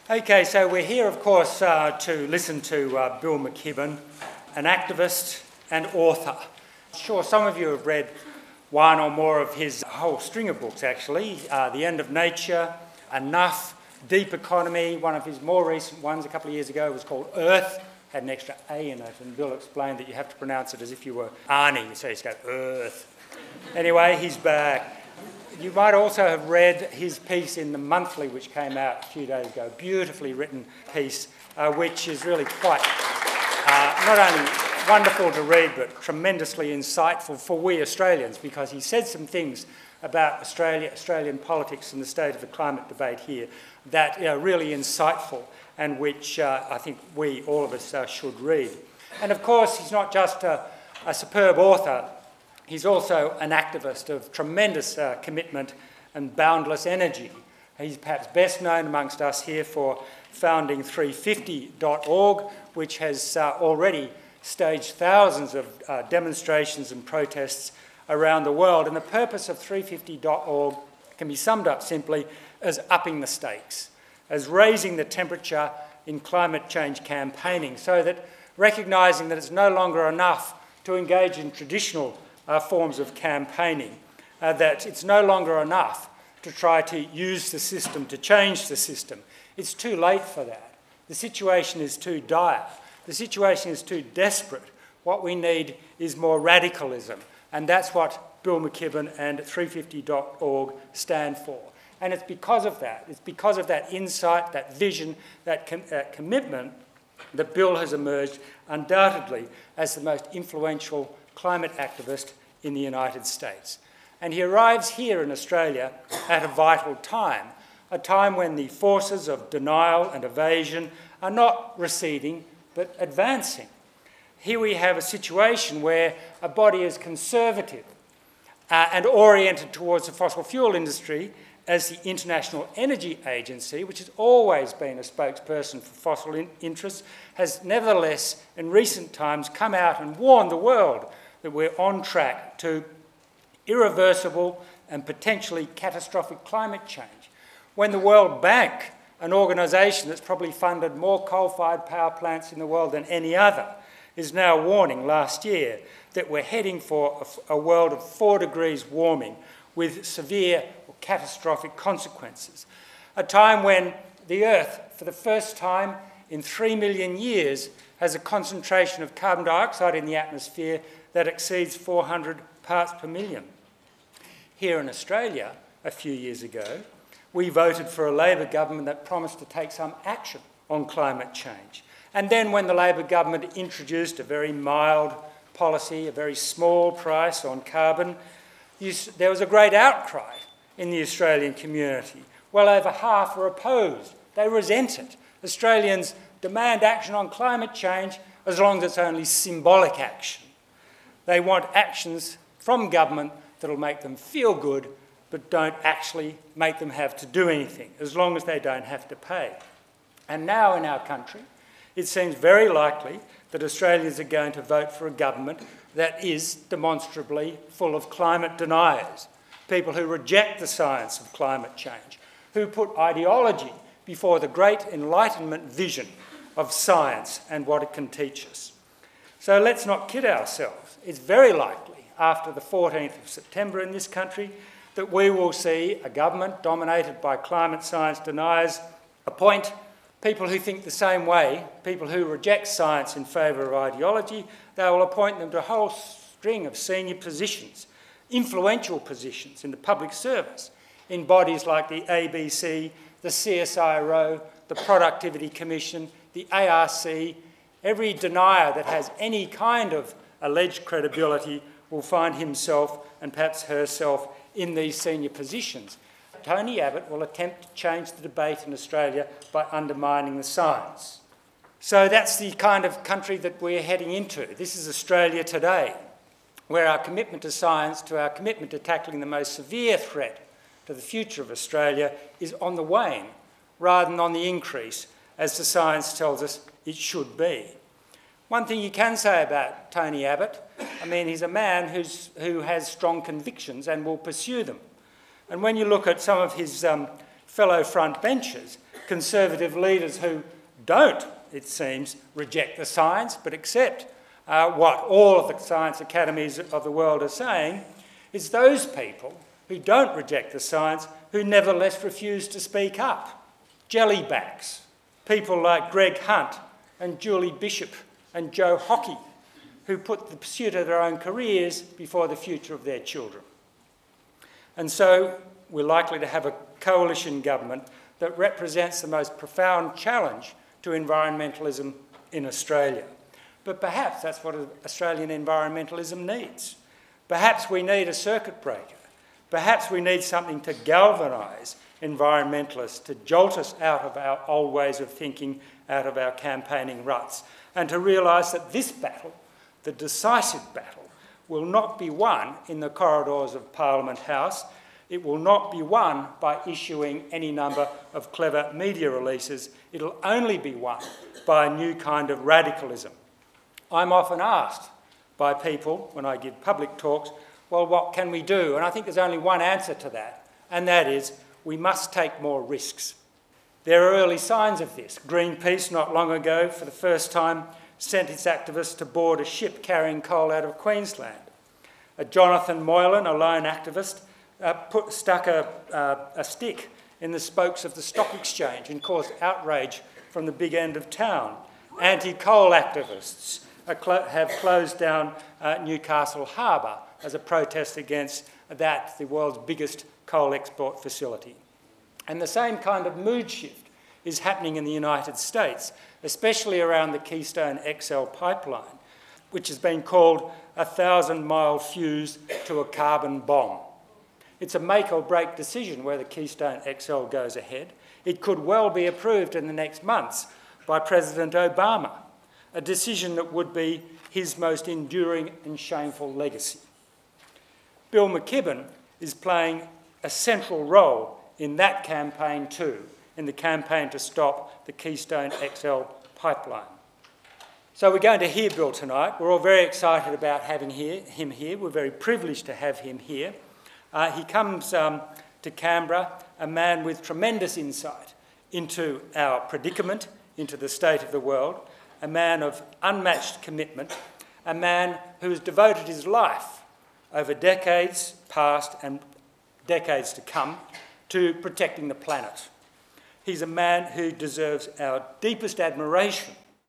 Okay, so we're here, of course, to listen to Bill McKibben, an activist and author. Sure, some of you have read one or more of his whole string of books, actually. The End of Nature, Enough, Deep Economy. One of his more recent ones a couple of years ago was called Earth, had an extra A in it, and Bill explained that you have to pronounce it as if you were Arnie, so he's go, Earth. Anyway, he's back. You might also have read his piece in The Monthly, which came out a few days ago, beautifully written piece, which is really quite not only wonderful to read, but tremendously insightful for we Australians, because he said some things about Australian politics and the state of the climate debate here that are really insightful and which I think all of us, should read. And of course, he's not just a superb author, he's also an activist of tremendous commitment and boundless energy. He's perhaps best known amongst us here for founding 350.org, which has already staged thousands of demonstrations and protests around the world. And the purpose of 350.org can be summed up simply as upping the stakes, as raising the temperature in climate change campaigning, so that recognising that it's no longer enough to engage in traditional forms of campaigning, that it's no longer enough to try to use the system to change the system. It's too late for that. The situation is too dire. The situation is too desperate. What we need is more radicalism, and that's what Bill McKibben and 350.org stand for. And it's because of that, insight, that vision, that commitment, that Bill has emerged undoubtedly as the most influential climate activist in the United States. And he arrives here in Australia at a vital time, a time when the forces of denial and evasion are not receding, but advancing. Here we have a situation where a body as conservative and oriented towards the fossil fuel industry as the International Energy Agency, which has always been a spokesperson for fossil interests, has nevertheless in recent times come out and warned the world that we're on track to irreversible and potentially catastrophic climate change. When the World Bank, an organisation that's probably funded more coal-fired power plants in the world than any other, is now warning last year that we're heading for a world of 4 degrees warming with severe or catastrophic consequences. A time when the Earth, for the first time in 3 million years, has a concentration of carbon dioxide in the atmosphere that exceeds 400 parts per million. Here in Australia, a few years ago, we voted for a Labor government that promised to take some action on climate change. And then when the Labor government introduced a very mild policy, a very small price on carbon, there was a great outcry in the Australian community. Well over half were opposed. They resent it. Australians demand action on climate change as long as it's only symbolic action. They want actions from government that'll make them feel good, but don't actually make them have to do anything, as long as they don't have to pay. And now in our country, it seems very likely that Australians are going to vote for a government that is demonstrably full of climate deniers, people who reject the science of climate change, who put ideology before the great Enlightenment vision of science and what it can teach us. So let's not kid ourselves. It's very likely, after the 14th of September in this country, that we will see a government dominated by climate science deniers appoint people who think the same way, people who reject science in favour of ideology. They will appoint them to a whole string of senior positions, influential positions in the public service, in bodies like the ABC, the CSIRO, the Productivity Commission, the ARC. Every denier that has any kind of alleged credibility will find himself and perhaps herself in these senior positions. Tony Abbott will attempt to change the debate in Australia by undermining the science. So that's the kind of country that we're heading into. This is Australia today, where our commitment to science, to our commitment to tackling the most severe threat to the future of Australia is on the wane rather than on the increase, as the science tells us it should be. One thing you can say about Tony Abbott, he's a man who has strong convictions and will pursue them. And when you look at some of his fellow front benchers, conservative leaders who don't, it seems, reject the science but accept what all of the science academies of the world are saying, is those people who don't reject the science who nevertheless refuse to speak up. Jellybacks, people like Greg Hunt and Julie Bishop and Joe Hockey, who put the pursuit of their own careers before the future of their children. And so we're likely to have a coalition government that represents the most profound challenge to environmentalism in Australia. But perhaps that's what Australian environmentalism needs. Perhaps we need a circuit breaker. Perhaps we need something to galvanise environmentalists, to jolt us out of our old ways of thinking, out of our campaigning ruts, and to realise that this battle, the decisive battle, will not be won in the corridors of Parliament House. It will not be won by issuing any number of clever media releases. It'll only be won by a new kind of radicalism. I'm often asked by people when I give public talks, well, what can we do? And I think there's only one answer to that, and that is we must take more risks. There are early signs of this. Greenpeace, not long ago, for the first time, sent its activists to board a ship carrying coal out of Queensland. Jonathan Moylan, a lone activist, stuck a stick in the spokes of the stock exchange and caused outrage from the big end of town. Anti-coal activists have closed down Newcastle Harbour as a protest against that, the world's biggest coal export facility. And the same kind of mood shift is happening in the United States, especially around the Keystone XL pipeline, which has been called a 1,000-mile fuse to a carbon bomb. It's a make or break decision whether Keystone XL goes ahead. It could well be approved in the next months by President Obama, a decision that would be his most enduring and shameful legacy. Bill McKibben is playing a central role in that campaign too, in the campaign to stop the Keystone XL pipeline. So we're going to hear Bill tonight. We're all very excited about having him here. We're very privileged to have him here. He comes to Canberra, a man with tremendous insight into our predicament, into the state of the world, a man of unmatched commitment, a man who has devoted his life over decades past and decades to come to protecting the planet. He's a man who deserves our deepest admiration